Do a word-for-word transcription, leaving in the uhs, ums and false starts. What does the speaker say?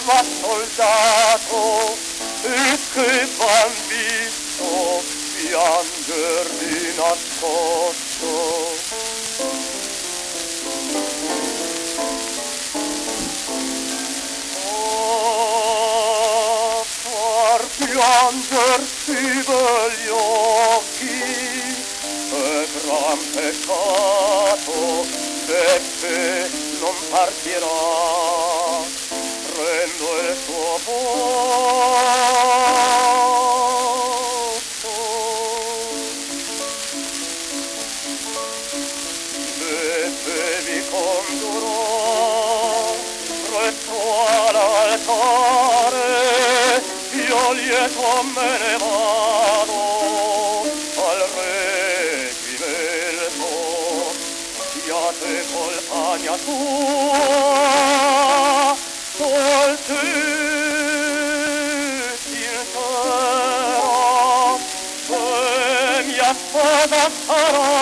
ma soldato, e che van visto pianger di nascosto. Oh, far piangersi begli occhi, è gran peccato, Beppe non partirà, prendo il suo posto. Beppe vi condurrò retto all'altare, io lieto me ne vado al reggimento. Siate colpagna tua, solti intera, e mia sposa sarà.